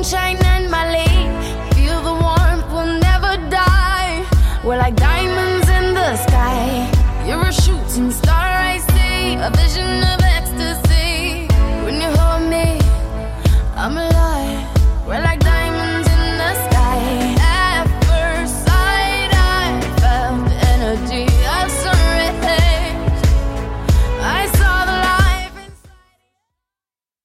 sunshine and Mali. Feel the warmth, we'll never die. We're like diamonds in the sky. You're a shooting star, I see. A vision of ecstasy.